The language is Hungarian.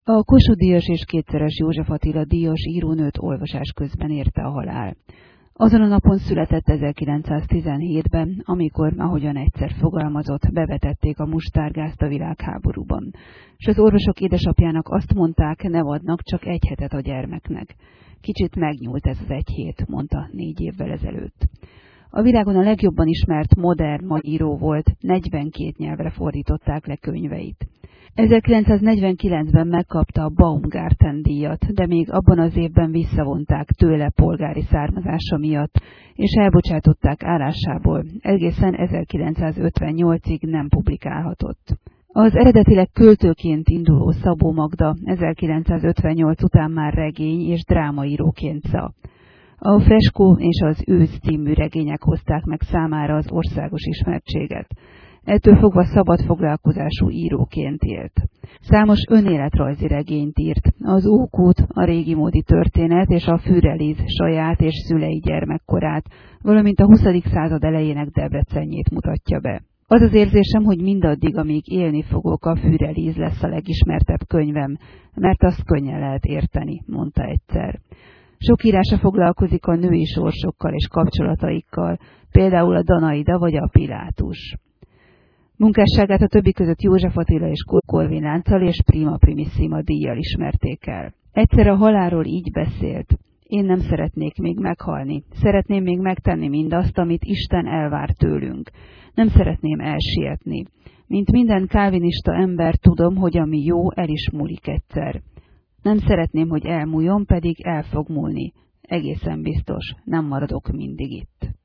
A Kossuth-díjas és kétszeres József Attila díjas írónőt olvasás közben érte a halál. Azon a napon született 1917-ben, amikor, ahogyan egyszer fogalmazott, bevetették a mustárgázt a világháborúban, és az orvosok édesapjának azt mondták, ne adnak csak egy hetet a gyermeknek. Kicsit megnyúlt ez az egy hét, mondta 4 évvel ezelőtt. A világon a legjobban ismert modern magyar író volt, 42 nyelvre fordították le könyveit. 1949-ben megkapta a Baumgarten-díjat, de még abban az évben visszavonták tőle polgári származása miatt, és elbocsátották állásából, egészen 1958-ig nem publikálhatott. Az eredetileg költőként induló Szabó Magda 1958 után már regény és drámaíróként szá. A Freskó és az Ősz című regények hozták meg számára az országos ismertséget. Ettől fogva szabad foglalkozású íróként élt. Számos önéletrajzi regényt írt, az Ókút, a régimódi történet és a Fürelíz saját és szülei gyermekkorát, valamint a 20. század elejének Debrecenjét mutatja be. Az az érzésem, hogy mindaddig, amíg élni fogok, a Fürelíz lesz a legismertebb könyvem, mert azt könnyen lehet érteni, mondta egyszer. Sok írása foglalkozik a női sorsokkal és kapcsolataikkal, például a Danaida vagy a Pilátus. Munkásságát a többi között József Attila és Korvin lánccal és Prima Primissima díjjal ismerték el. Egyszer a halálról így beszélt: én nem szeretnék még meghalni, szeretném még megtenni mindazt, amit Isten elvár tőlünk. Nem szeretném elsietni. Mint minden kálvinista ember tudom, hogy ami jó, el is múlik egyszer. Nem szeretném, hogy elmúljon, pedig el fog múlni. Egészen biztos, nem maradok mindig itt.